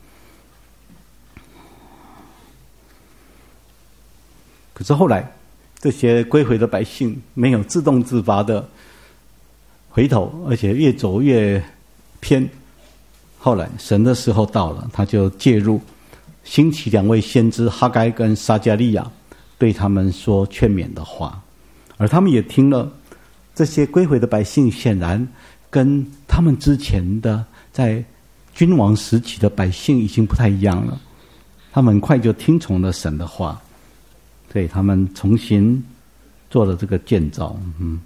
可是后来这些归回的百姓没有自动自发的回头，而且越走越偏。后来神的时候到了，他就介入，兴起两位先知哈该跟撒迦利亚，对他们说劝勉的话，而他们也听了。这些归回的百姓显然跟他们之前的在君王时期的百姓已经不太一样了，他们很快就听从了神的话，所以他们重新做了这个建造。嗯，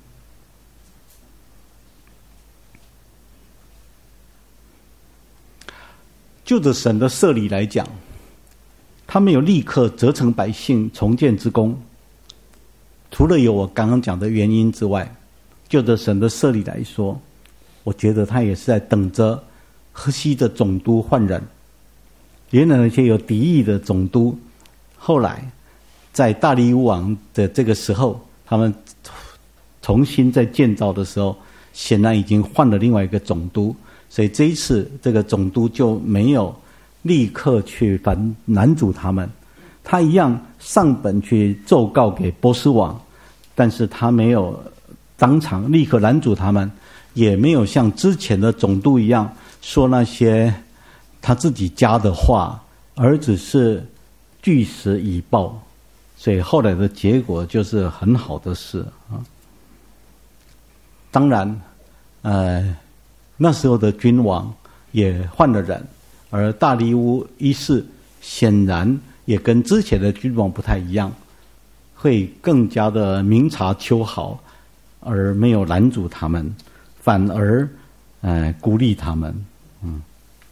就着神的设立来讲，他没有立刻责成百姓重建之功，除了有我刚刚讲的原因之外，就着神的设立来说，我觉得他也是在等着河西的总督换人。原来那些有敌意的总督，后来在大利乌王的这个时候，他们重新在建造的时候，显然已经换了另外一个总督，所以这一次这个总督就没有立刻去反拦阻他们，他一样上本去奏告给波斯王，但是他没有当场立刻拦阻他们，也没有像之前的总督一样说那些他自己家的话，而只是据实以报。所以后来的结果就是很好的事啊。当然呃，那时候的君王也换了人，而大利乌一世显然也跟之前的君王不太一样，会更加的明察秋毫，而没有拦阻他们，反而呃鼓励他们。嗯，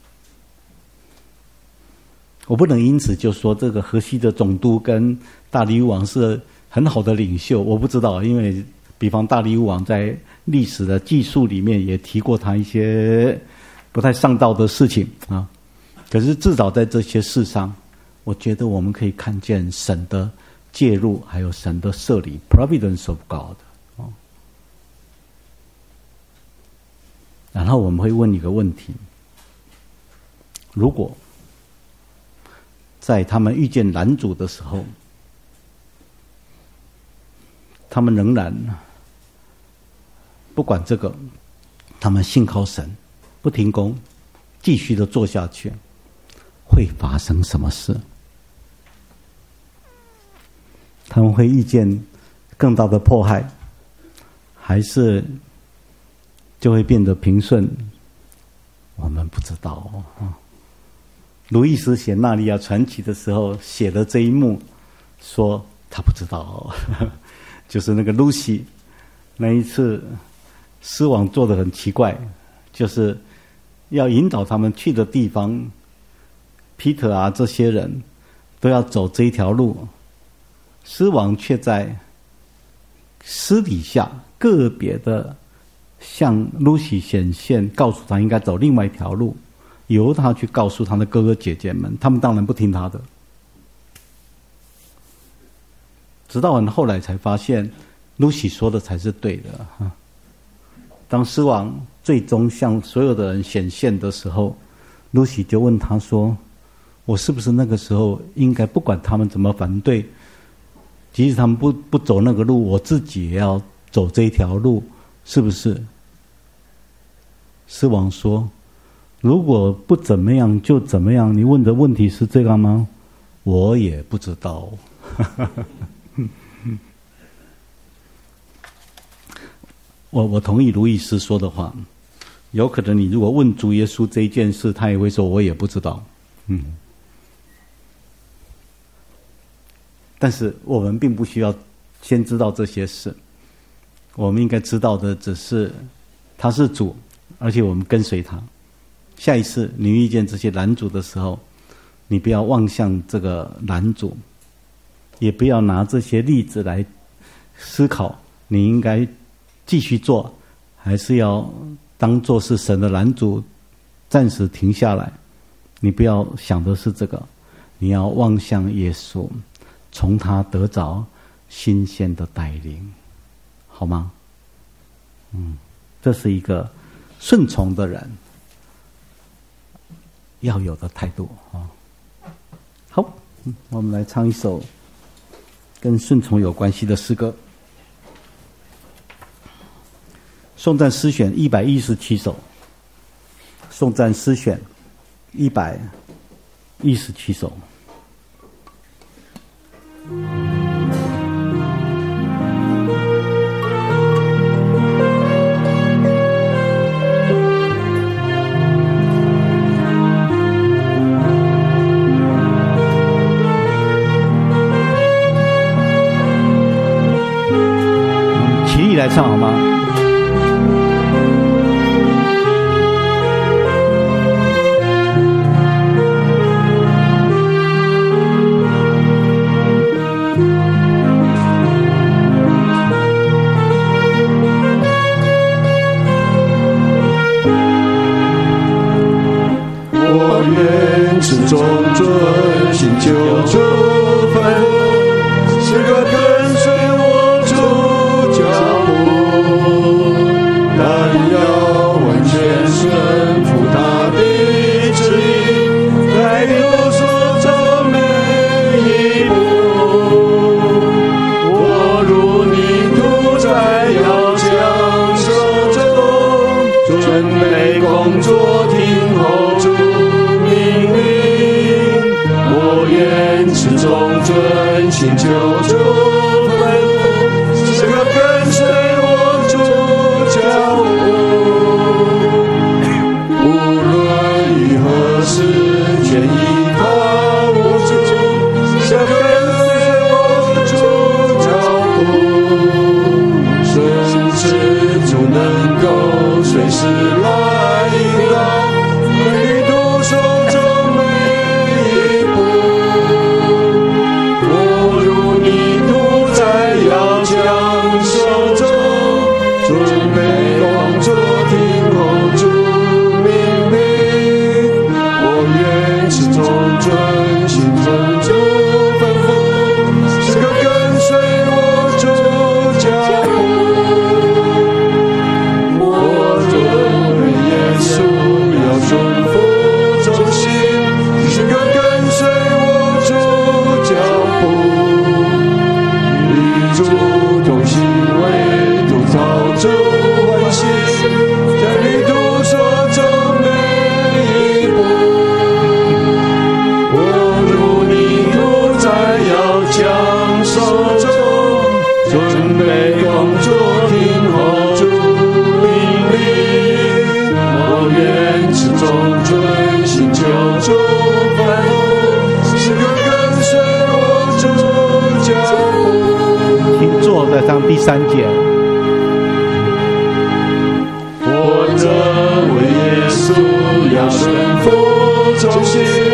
我不能因此就说这个河西的总督跟大利乌王是很好的领袖，我不知道，因为比方大利乌王在历史的记述里面也提过他一些不太上道的事情啊。可是至少在这些事上，我觉得我们可以看见神的介入，还有神的设立 ，providence of God。哦，然后我们会问一个问题：如果在他们遇见拦阻的时候，他们仍然不管这个，他们信靠神，不停工，继续的做下去，会发生什么事？他们会遇见更大的迫害，还是就会变得平顺？我们不知道哦。路易斯写《纳利亚传奇》的时候写了这一幕，说他不知道哦，就是那个露西那一次，狮王做得很奇怪，就是要引导他们去的地方，皮特啊这些人都要走这一条路，狮王却在私底下个别的向露西显现，告诉他应该走另外一条路，由他去告诉他的哥哥姐姐们，他们当然不听他的。直到很后来才发现，露西说的才是对的。当狮王最终向所有的人显现的时候，露西就问他说：“我是不是那个时候应该不管他们怎么反对，即使他们不不走那个路，我自己也要走这一条路，是不是？”狮王说：“如果不怎么样就怎么样，你问的问题是这个吗？我也不知道。”我我同意路易斯说的话，有可能你如果问主耶稣这一件事，他也会说我也不知道。嗯，但是我们并不需要先知道这些事，我们应该知道的只是他是主，而且我们跟随他。下一次你遇见这些拦阻的时候，你不要望向这个拦阻，也不要拿这些例子来思考你应该继续做，还是要当作是神的拦阻，暂时停下来。你不要想的是这个，你要望向耶稣，从他得着新鲜的带领，好吗？嗯，这是一个顺从的人要有的态度啊。好，我们来唱一首跟顺从有关系的诗歌。颂赞诗选一百一十七首，颂赞诗选一百一十七首。起立来唱好吗？ 始终遵行救主吩咐，时刻跟随我主脚步，但要完全顺服他的旨意，带领我所走每一步。我如泥土在窑匠手中，准备工作，听候主命令。我愿始终遵行救主吩咐，时刻跟随我主脚步。无论于何时，全依靠我。 中遵行救主吩咐，时刻跟随我主脚步。 请坐在上第三节。 活着为耶稣要顺服忠心。